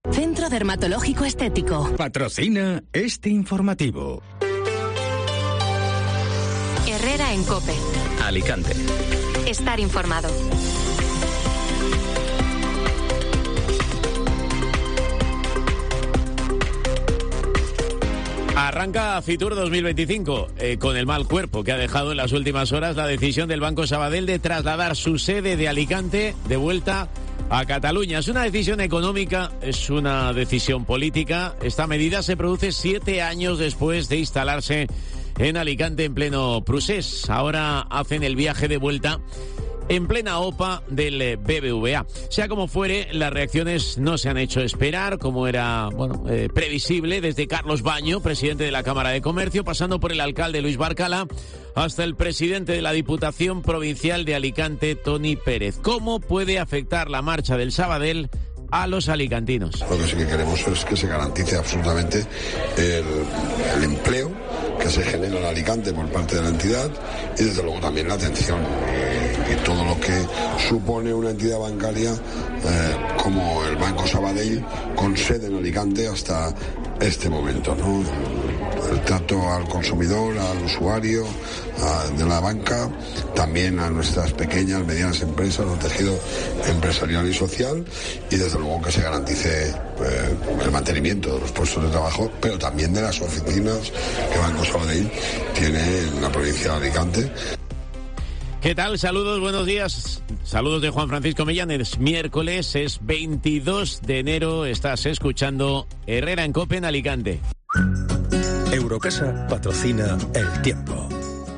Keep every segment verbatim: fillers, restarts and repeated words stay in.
Centro Dermatológico Estético. Patrocina este informativo. Herrera en COPE. Alicante. Estar informado. Arranca Fitur dos mil veinticinco eh, con el mal cuerpo que ha dejado en las últimas horas la decisión del Banco Sabadell de trasladar su sede de Alicante de vuelta a Cataluña. Es una decisión económica, es una decisión política. Esta medida se produce siete años después de instalarse en Alicante en pleno procés. Ahora hacen el viaje de vuelta en plena O P A del B B V A. Sea como fuere, las reacciones no se han hecho esperar, como era bueno eh, previsible, desde Carlos Baño, presidente de la Cámara de Comercio, pasando por el alcalde Luis Barcala, hasta el presidente de la Diputación Provincial de Alicante, Toni Pérez. ¿Cómo puede afectar la marcha del Sabadell a los alicantinos? Lo que sí que queremos es que se garantice absolutamente el, el empleo que se genera en Alicante por parte de la entidad y desde luego también la atención y, y todo lo que supone una entidad bancaria eh, como el Banco Sabadell con sede en Alicante hasta este momento, ¿no? El, el trato al consumidor, al usuario a, de la banca, también a nuestras pequeñas, medianas empresas, al tejido empresarial y social, y desde luego que se garantice eh, el mantenimiento de los puestos de trabajo, pero también de las oficinas que Banco Sabadell tiene en la provincia de Alicante. ¿Qué tal? Saludos, buenos días. Saludos de Juan Francisco Millán. Es miércoles, es veintidós de enero. Estás escuchando Herrera en COPE en Alicante. Eurocasa patrocina El Tiempo.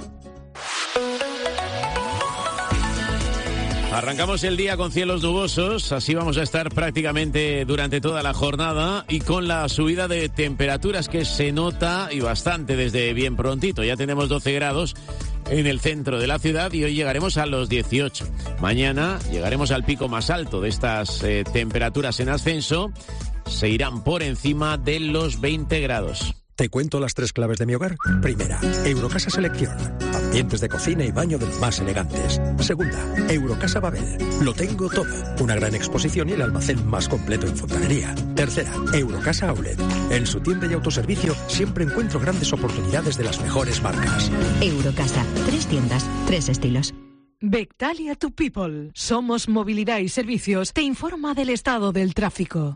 Arrancamos el día con cielos nubosos, así vamos a estar prácticamente durante toda la jornada y con la subida de temperaturas que se nota y bastante desde bien prontito. Ya tenemos doce grados en el centro de la ciudad y hoy llegaremos a los dieciocho. Mañana llegaremos al pico más alto de estas eh, temperaturas en ascenso, se irán por encima de los veinte grados. Te cuento las tres claves de mi hogar. Primera, Eurocasa Selección. Ambientes de cocina y baño de los más elegantes. Segunda, Eurocasa Babel. Lo tengo todo. Una gran exposición y el almacén más completo en fontanería. Tercera, Eurocasa Outlet. En su tienda y autoservicio siempre encuentro grandes oportunidades de las mejores marcas. Eurocasa. Tres tiendas, tres estilos. Bectalia to People. Somos Movilidad y Servicios. Te informa del estado del tráfico.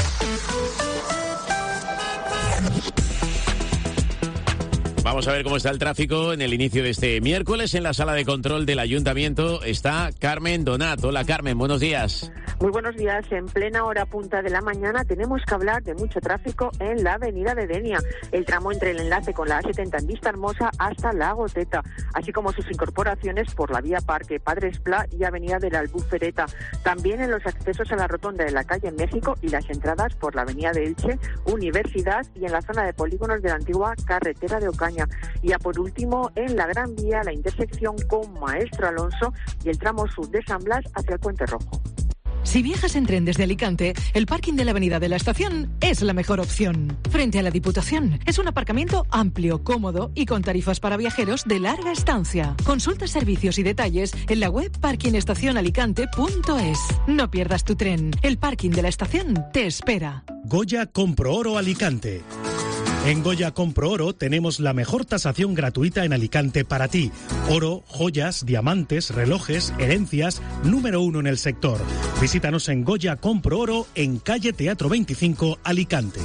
Vamos a ver cómo está el tráfico en el inicio de este miércoles. En la sala de control del Ayuntamiento está Carmen Donat. Hola, Carmen, buenos días. Muy buenos días. En plena hora punta de la mañana tenemos que hablar de mucho tráfico en la avenida de Denia, el tramo entre el enlace con la A setenta en Vista Hermosa hasta la Goteta, así como sus incorporaciones por la vía Parque Padres Pla y avenida de la Albufereta. También en los accesos a la rotonda de la calle México y las entradas por la avenida de Elche, Universidad y en la zona de polígonos de la antigua carretera de Ocaña. Y ya por último, en la Gran Vía, la intersección con Maestro Alonso y el tramo sur de San Blas hacia el Puente Rojo. Si viajas en tren desde Alicante, el parking de la avenida de la Estación es la mejor opción. Frente a la Diputación, es un aparcamiento amplio, cómodo y con tarifas para viajeros de larga estancia. Consulta servicios y detalles en la web parking estación alicante punto es. No pierdas tu tren. El parking de la Estación te espera. Goya Compro Oro Alicante. En Goya Compro Oro tenemos la mejor tasación gratuita en Alicante para ti. Oro, joyas, diamantes, relojes, herencias, número uno en el sector. Visítanos en Goya Compro Oro en calle Teatro veinticinco, Alicante.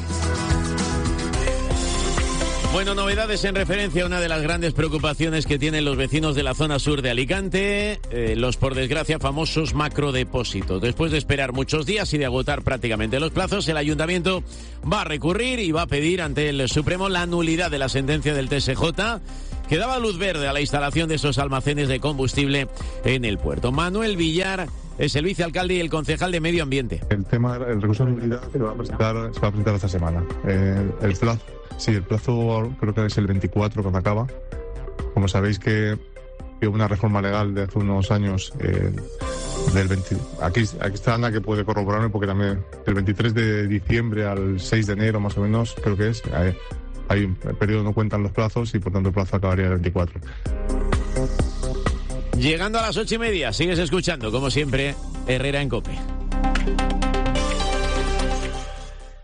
Bueno, novedades en referencia a una de las grandes preocupaciones que tienen los vecinos de la zona sur de Alicante, eh, los por desgracia famosos macrodepósitos. Después de esperar muchos días y de agotar prácticamente los plazos, el ayuntamiento va a recurrir y va a pedir ante el Supremo la nulidad de la sentencia del T S J que daba luz verde a la instalación de esos almacenes de combustible en el puerto. Manuel Villar es el vicealcalde y el concejal de Medio Ambiente. El tema, el recurso de nulidad se va a presentar, se va a presentar esta semana. Eh, el plazo, sí, el plazo creo que es el veinticuatro cuando acaba. Como sabéis que hubo una reforma legal de hace unos años eh, del veinte, aquí, aquí está Ana que puede corroborarme porque también del veintitrés de diciembre al seis de enero más o menos creo que es. Hay, hay un periodo, no cuentan los plazos y por tanto el plazo acabaría el veinticuatro. Llegando a las ocho y media, sigues escuchando, como siempre, Herrera en COPE.